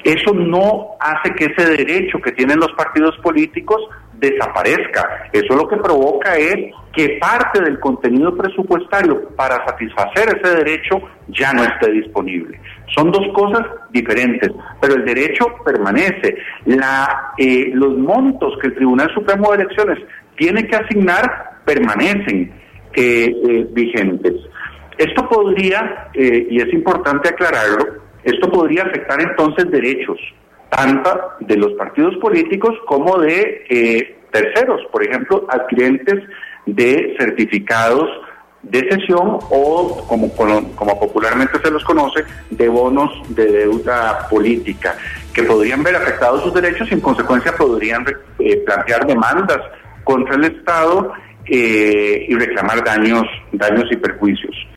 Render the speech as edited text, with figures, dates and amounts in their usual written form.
Eso no hace que ese derecho que tienen los partidos políticos desaparezca. Eso lo que provoca es que parte del contenido presupuestario para satisfacer ese derecho ya no esté disponible. Son dos cosas diferentes, pero el derecho permanece. Los montos que el Tribunal Supremo de Elecciones tiene que asignar permanecen vigentes. Esto podría, y es importante aclararlo, esto podría afectar entonces derechos, tanto de los partidos políticos como de terceros, por ejemplo, adquirentes de certificados de cesión o, como popularmente se los conoce, de bonos de deuda política, que podrían ver afectados sus derechos y en consecuencia podrían plantear demandas contra el Estado y reclamar daños y perjuicios.